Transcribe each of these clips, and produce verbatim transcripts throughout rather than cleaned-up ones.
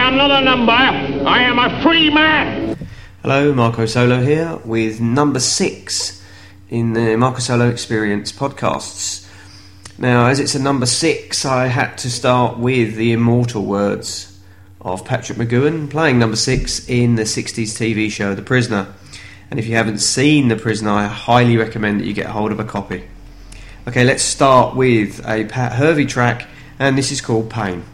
another number. I am a free man. Hello, Marco Solo here with number six in the Marco Solo Experience podcasts. Now, as it's a number six, I had to start with the immortal words of Patrick McGoohan playing number six in the sixties T V show The Prisoner. And if you haven't seen The Prisoner, I highly recommend that you get hold of a copy. Okay, let's start with a Pat Hervey track, and this is called Pain.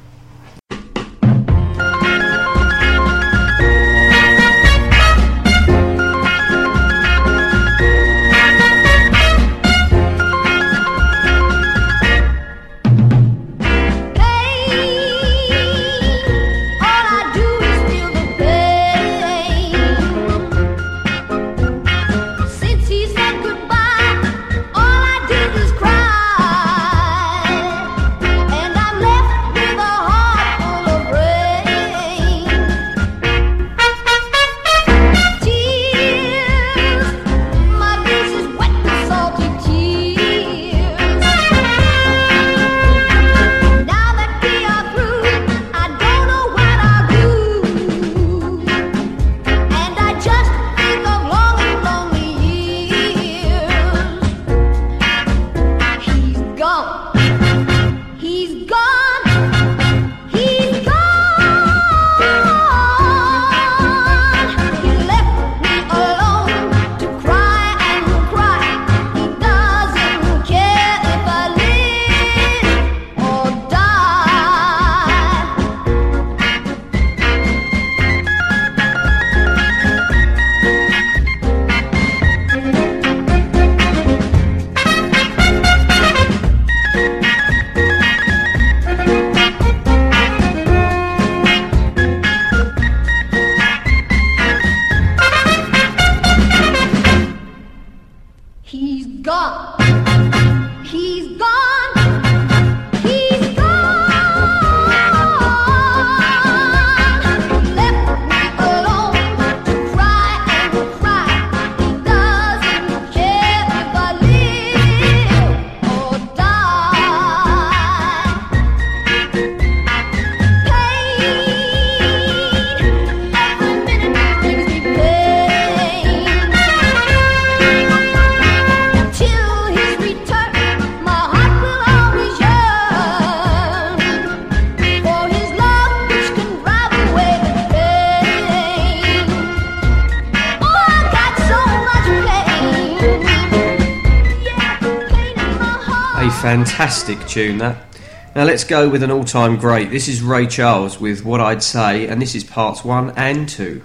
Fantastic tune, that. Now let's go with an all-time great. This is Ray Charles with What I'd Say, and this is parts one and two.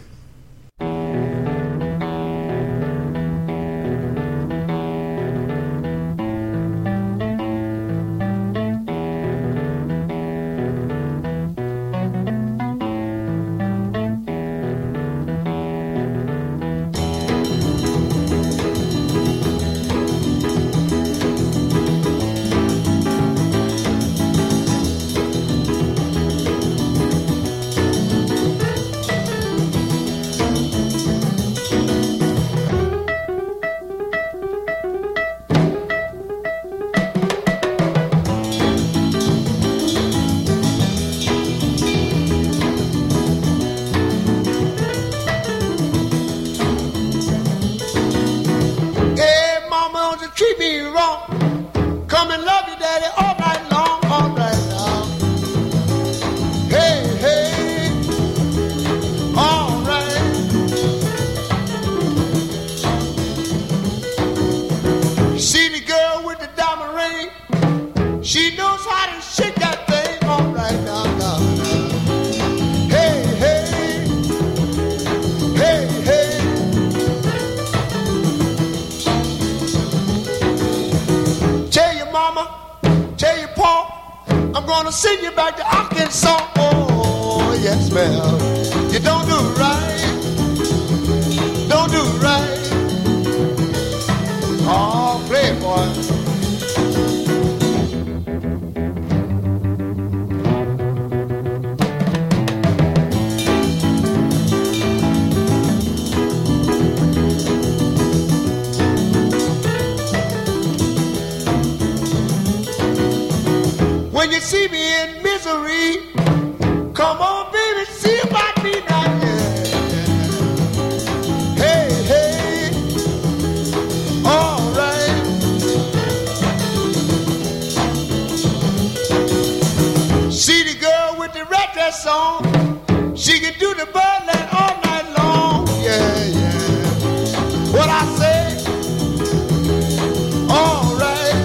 When you see me in misery, come on, baby, see song. She can do the birdland all night long. Yeah, yeah. What I say? All right.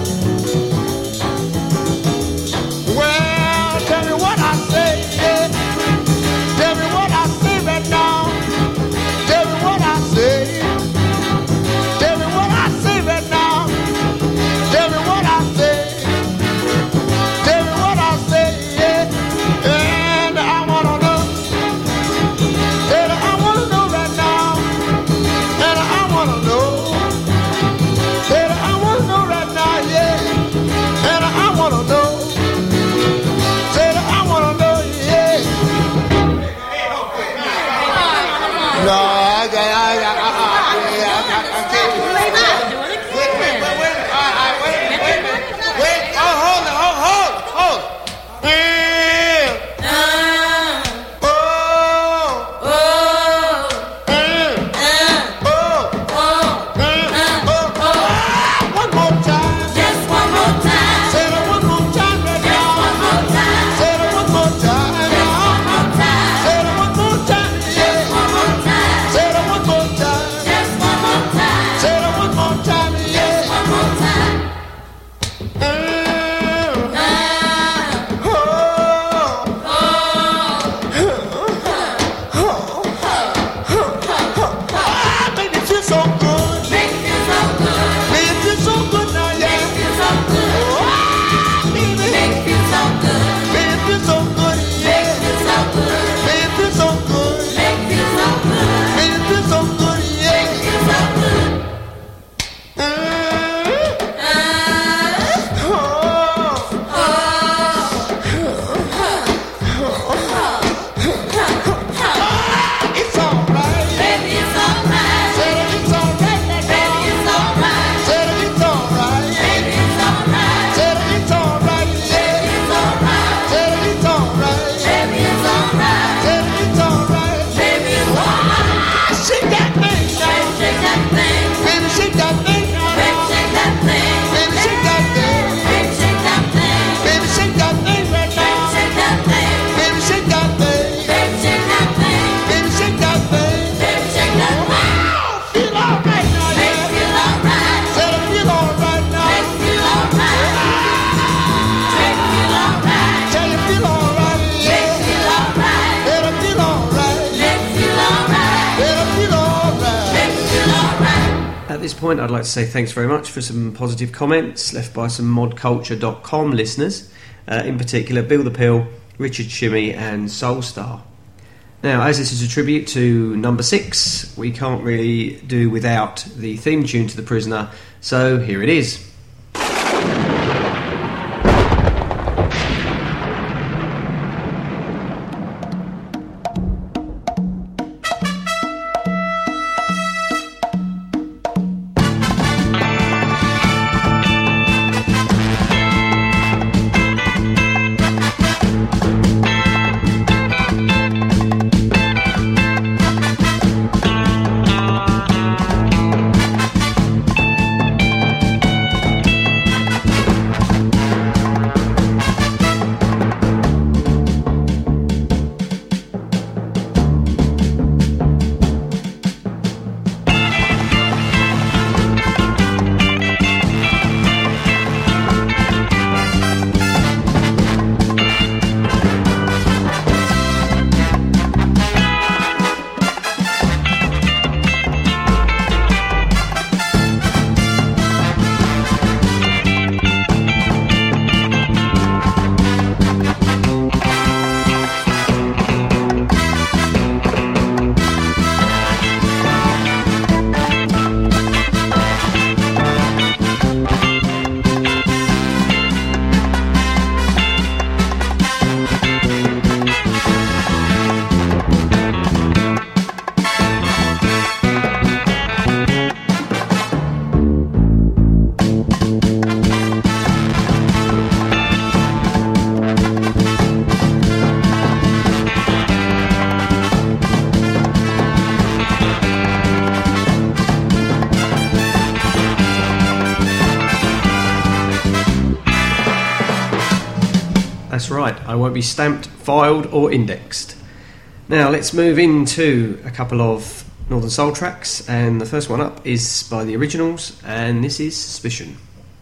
Well, tell me what I say. Yeah. Tell me what I say right now. Tell me what I say. Tell me what I say right now. Tell me what I say. Tell me what I say. Yeah. And I wanna know. And I wanna know right now. And I wanna know. And I wanna know right now. Yeah. And I wanna know. Said I wanna know. Yeah. No, I got, I got, I, I, I, I, I can't. Wait, wait, wait, wait, wait, all right, wait, wait, wait, wait, oh, hold it, hold, hold, hold. Yeah. Oh, oh, mm, oh, mm, oh, oh. One more time. Just one more time. Say it one more time right Just now. one more time. Say it one more time. Just one more time. Say it one more time. Just Yeah. one more time. Say it one more time. Just one more time. Say it one more time. Just Yeah. one more time. Mm. Ah, Oh. Ah, make me feel so good. make you so good. Make me feel so good now, yeah. Make you so good. Ah, baby. Make you so good. Make me feel so good, Make yeah. you so good. Make me feel so good. Make you so good. Make me feel so good, yeah. Make you so good. Mm. Ah, Oh. It's alright. baby, it's alright. Say that it's alright right Baby, now. it's alright. Say that it's alright. Baby, it's alright. Say that it's alright, yeah. It's alright. Say that it's alright. Baby, it's alright. Say that it's alright. Baby, it's alright. Shake that thing now. Shake that thing. Baby, shake that thing now. Baby, shake that thing. Baby, shake that thing. Baby, shake that thing. Baby, shake that thing right Baby, now. shake that thing. Baby, shake that thing. Baby, shake that thing. Baby, shake that thing. Baby, shake that thing. Wow, feel alright now, Make yeah. you feel alright. Say that feel alright now. Make you feel alright. Make you feel alright. Say you feel alright, Make yeah. you feel alright. Say that feel alright. Make you feel alright. Say that feel alright. Make you feel alright. At this point, I'd like to say thanks very much for some positive comments left by some mod culture dot com listeners, uh, in particular Bill the Pill, Richard Shimmy and Soulstar. Now, as this is a tribute to number six, we can't really do without the theme tune to The Prisoner, so here it is. That's right, I won't be stamped, filed or indexed. Now let's move into a couple of Northern Soul tracks, and the first one up is by the Originals, and this is Suspicion.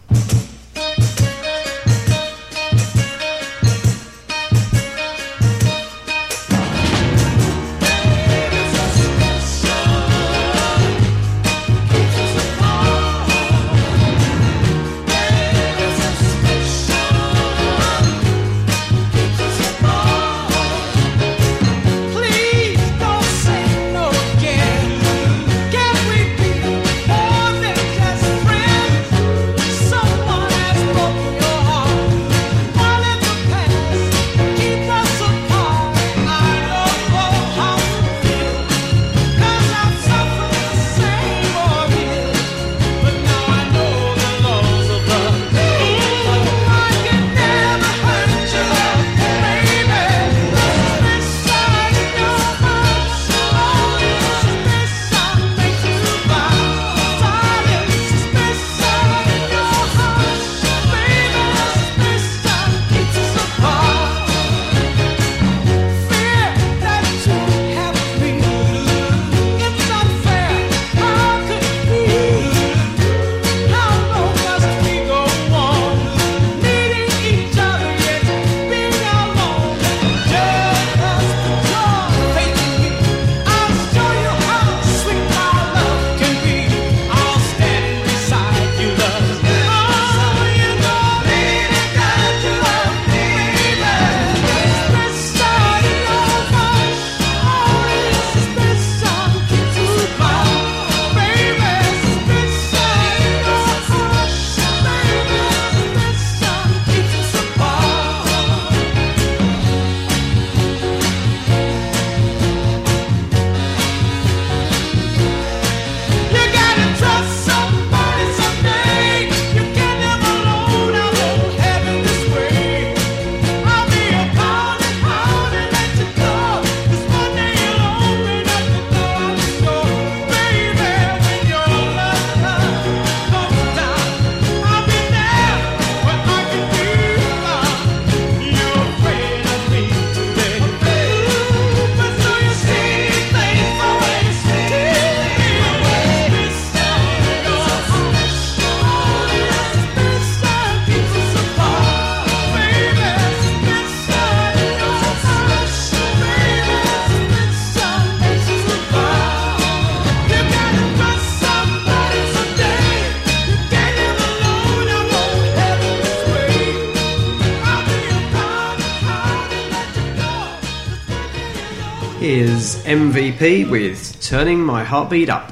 Here's M V P with Turning My Heartbeat Up.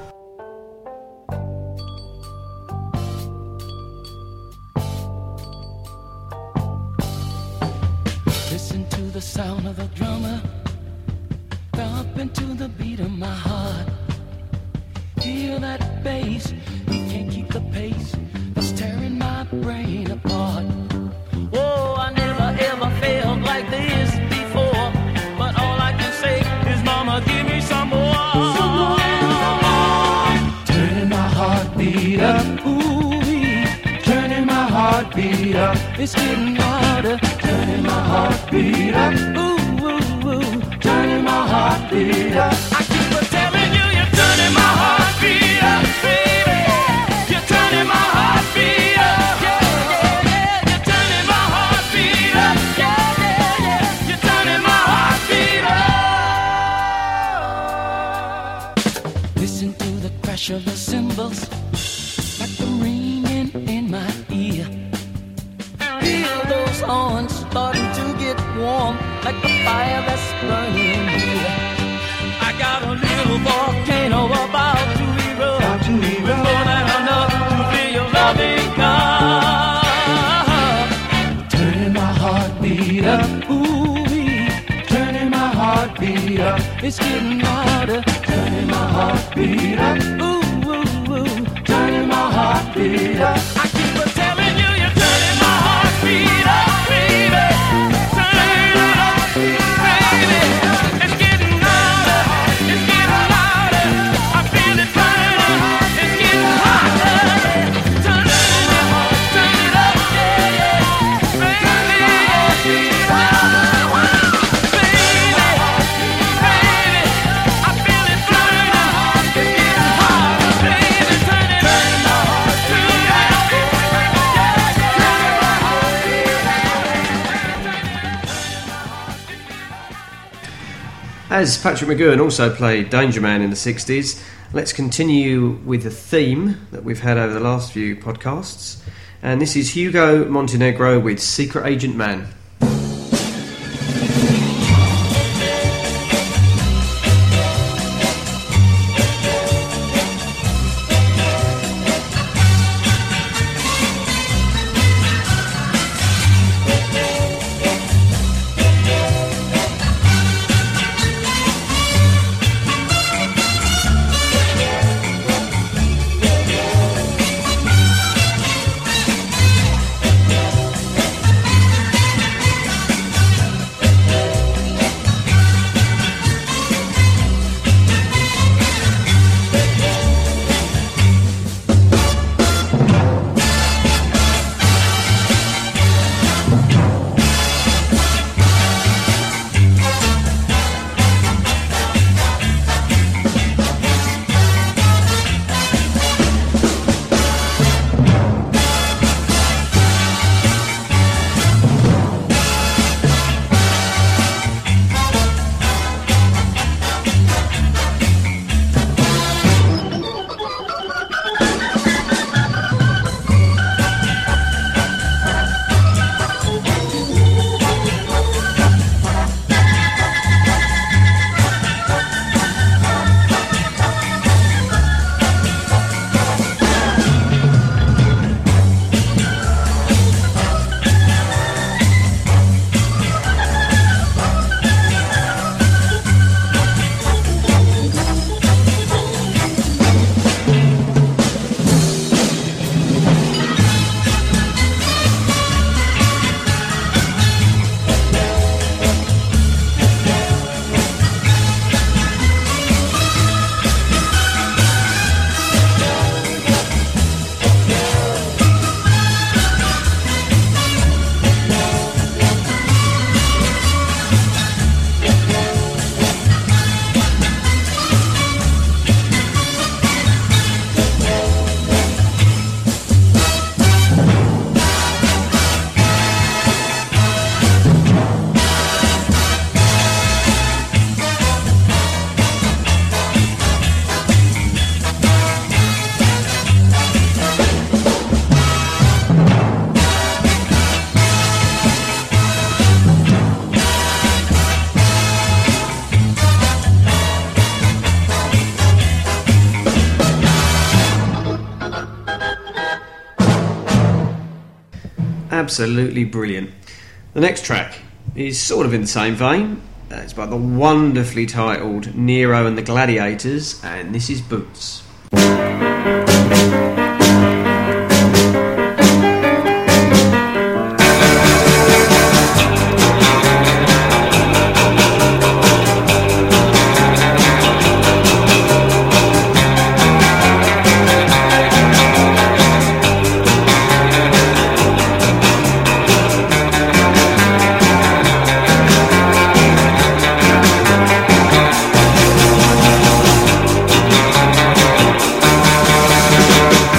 Listen to the sound of the drummer, thump into the beat of my heart. Hear that bass, he can't keep the pace, it's tearing my brain apart. Oh, I never ever felt like this before, but all I can say is, Mama, give me some more. Some more. Turning my heartbeat up, ooh-wee. Turning my heartbeat up, it's getting harder. Turning my heartbeat up, ooh, ooh, ooh. Turning my heartbeat up. I keep on telling you, you're turning my heartbeat up, baby. You're turning my heartbeat up, yeah, yeah, yeah. You're turning my heartbeat up, yeah, yeah, yeah. You're turning my heartbeat up. Listen to the crash of the cymbals, like the ringing in my ear. Feel those horns starting to get warm, like the fire that's burning here. I got a little volcano about to erupt, with more than enough to feel your loving come. Turning my heartbeat up, ooh-wee. Turning my heartbeat up, it's getting harder. Turning my heartbeat up, ooh, ooh, ooh. Turning my heartbeat up. I keep on telling you, you're turning my heartbeat up, baby. Turning it up, baby. It's getting harder, it's getting louder. I feel it burning up, it's getting hotter. Turn it up, turn it up, yeah, yeah. Baby, yeah. As Patrick McGowan also played Danger Man in the sixties, let's continue with the theme that we've had over the last few podcasts. And this is Hugo Montenegro with Secret Agent Man. Absolutely brilliant. The next track is sort of in the same vein. Uh, it's by the wonderfully titled Nero and the Gladiators, and this is Boots. Thank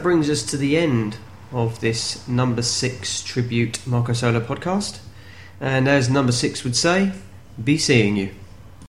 that brings us to the end of this number six tribute Marco Solo podcast. And as number six would say, be seeing you.